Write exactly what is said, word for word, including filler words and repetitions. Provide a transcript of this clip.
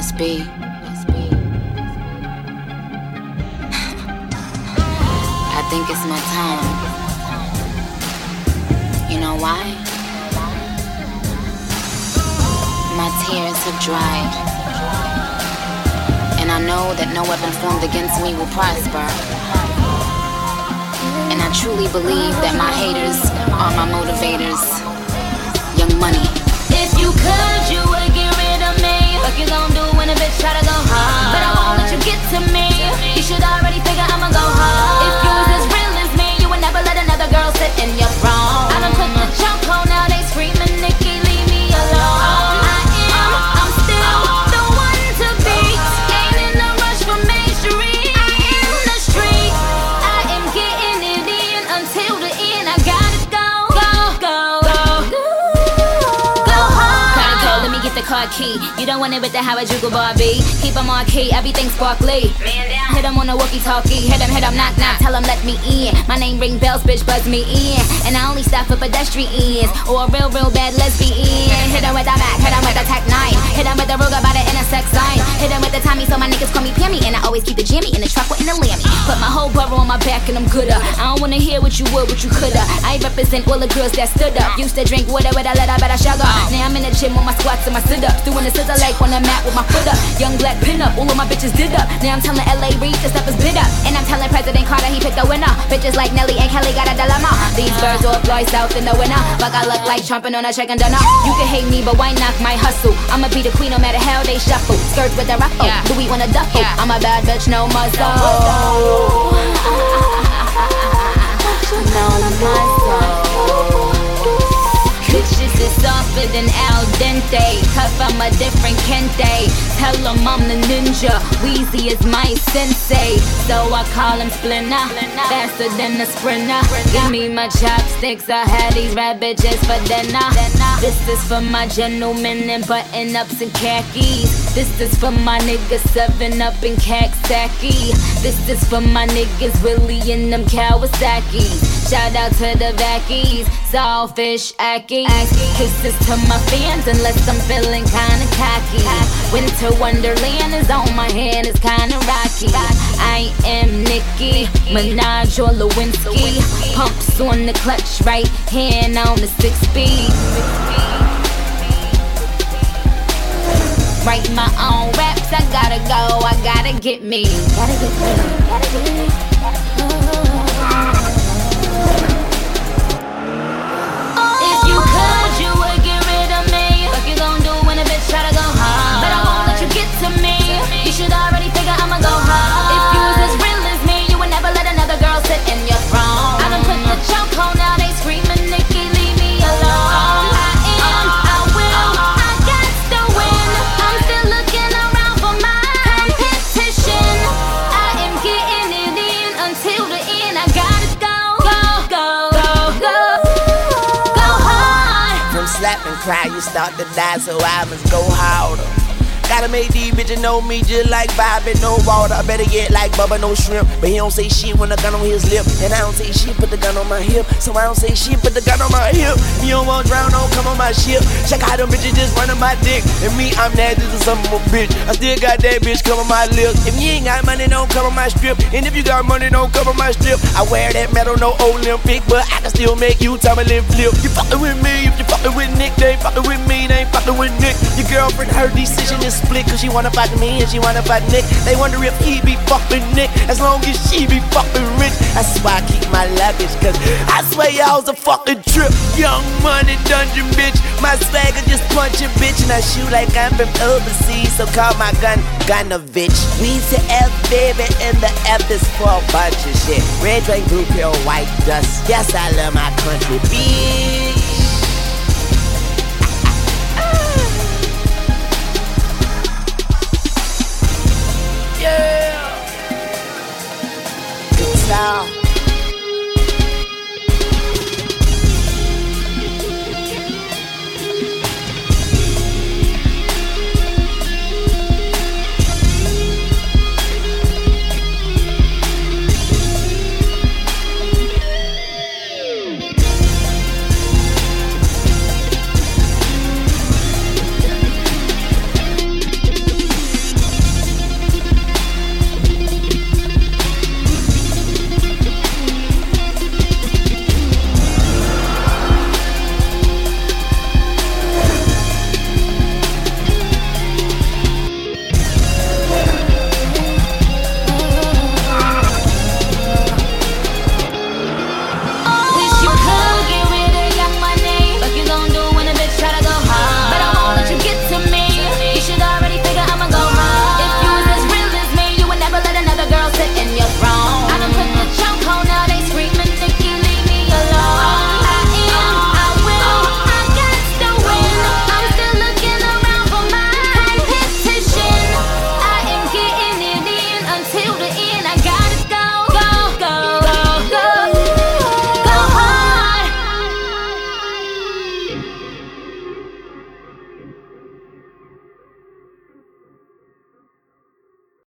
Must be. I think it's my time. You know why? My tears have dried, and I know that no weapon formed against me will prosper. And I truly believe that my haters are my motivators. Young Money. If you could, you would get rid of me. What you gon' do when a bitch try to go hard? But I won't let you get to me. You should already figure I'ma go hard. If you was as real as me, you would never let another girl sit in your throne. I done put the choke on, now they screaming, Nicki, leave me alone. I am, I'm still the one to beat. Ain't in no rush for mastery. I am the street. I am getting it in until the end. I gotta go, go, go, go, go hard. Kinda cold, let me get the car key. You don't want it with the Harajuku Barbie. Keep 'em on key, everything sparkly. Man down. Hit 'em on a walkie-talkie. Hit 'em, hit 'em, knock, knock. Tell 'em let me in. My name ring bells, bitch, buzz me in. And I only stop for pedestrians or a real, real bad lesbian. Hit 'em with the Mac, hit 'em with the Tech nine. Hit 'em with the Ruger by the intersex sign. Hit 'em with the Tommy, so my niggas call me Pammy. And I always keep the jammy in the truck with in the lammy. Put my whole borough on my back and I'm gooder. I don't wanna hear what you would, what you coulda. I represent all the girls that stood up. Used to drink water with a letter, but I sugar. Now I'm in the gym with my squats and my sit-ups. Doing the scissor leg on the mat with my foot up. Young black pin up, all of my bitches did up. Now I'm telling L A Reid the stuff is bid up. And I'm telling President Carter he picked the winner. Bitches like Nelly and Kelly got a dilemma. These birds all fly south in the winter. But I look like chomping on a chicken dinner. You can hate me, but why knock my hustle? I'ma be the queen no matter how they shuffle. Skirts with a ruffle, yeah. Louis on a duffel. Yeah. I'm a bad bitch, no muzzle. No muzzle. Bitches is softer than al dente. Tough, I'm a different kente. Tell 'em I'm the ninja. Weezy is my sensei. So I call him Splinter. Faster than a sprinter. Give me my chopsticks. I had these red bitches for dinner. This is for my gentlemen in button ups and khakis. This is for my niggas seven up in Kaksaki. This is for my niggas Willie and them Kawasaki's. Shout out to the vackies. Sawfish, Aki. Kisses to my fans unless I'm feeling kinda cocky. Winter Wonderland is on my hand, it's kinda rocky. I am Nicki Minaj or Lewinsky. Pumps on the clutch, right hand on the six speed. Write my own raps, I gotta go, I gotta get me. Gotta get me, gotta get me. If you could, you would get rid of me. What you gon' do when a bitch try to go hard? But I won't let you get to me. You should already figure I'ma go hard. If you was as real as me, you would never let another girl sit in your throne. I done put the choke on, now they screaming, Nicki, leave me alone. I am, I will, I got to win. I'm still looking around for my competition. I am getting it in until the end. I gotta go, go, go, go, go, go hard. From slap and cry, you start to die, so I must go harder. Gotta make these bitches know me just like Bobby, no water. I better get like Bubba, no shrimp. But he don't say shit when the gun on his lip. And I don't say shit, put the gun on my hip. So I don't say shit, put the gun on my hip. You don't want drown, don't come on my ship. Check out them bitches just running my dick. And me, I'm nasty to some of a bitch. I still got that bitch come on my lips. If you ain't got money, don't come on my strip. And if you got money, don't come on my strip. I wear that metal, no Olympic, but I can still make you tumbling flip. You fuckin' with me, if you fuckin' with Nick, they ain't fuckin' with me, they ain't fuckin' with Nick. Your girlfriend, her decision is split, cause she wanna fuck me and she wanna fuck Nick. They wonder if he be fucking Nick, as long as she be fucking rich. That's why I keep my luggage, cause I swear y'all's a fucking trip. Young Money dungeon bitch, my swagger just punch a bitch. And I shoot like I'm from overseas, so call my gun Gunovich. We to F baby, and the F is for a bunch of shit. Red drink, blue pill, white dust. Yes, I love my country, bitch. Yeah. Good style. shit.